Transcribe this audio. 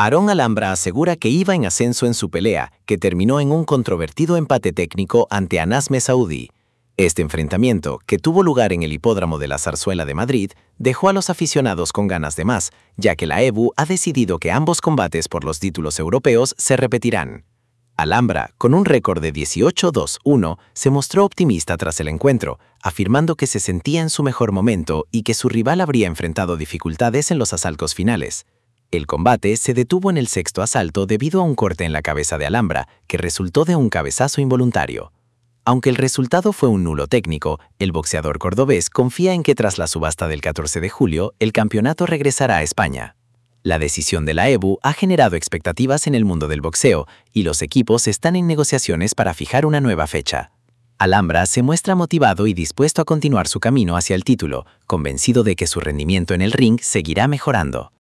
Aaron Alhambra asegura que iba en ascenso en su pelea, que terminó en un controvertido empate técnico ante Anas Messaoudi. Este enfrentamiento, que tuvo lugar en el hipódromo de la Zarzuela de Madrid, dejó a los aficionados con ganas de más, ya que la EBU ha decidido que ambos combates por los títulos europeos se repetirán. Alhambra, con un récord de 18-2-1, se mostró optimista tras el encuentro, afirmando que se sentía en su mejor momento y que su rival habría enfrentado dificultades en los asaltos finales. El combate se detuvo en el sexto asalto debido a un corte en la cabeza de Alhambra, que resultó de un cabezazo involuntario. Aunque el resultado fue un nulo técnico, el boxeador cordobés confía en que tras la subasta del 14 de julio, el campeonato regresará a España. La decisión de la EBU ha generado expectativas en el mundo del boxeo y los equipos están en negociaciones para fijar una nueva fecha. Alhambra se muestra motivado y dispuesto a continuar su camino hacia el título, convencido de que su rendimiento en el ring seguirá mejorando.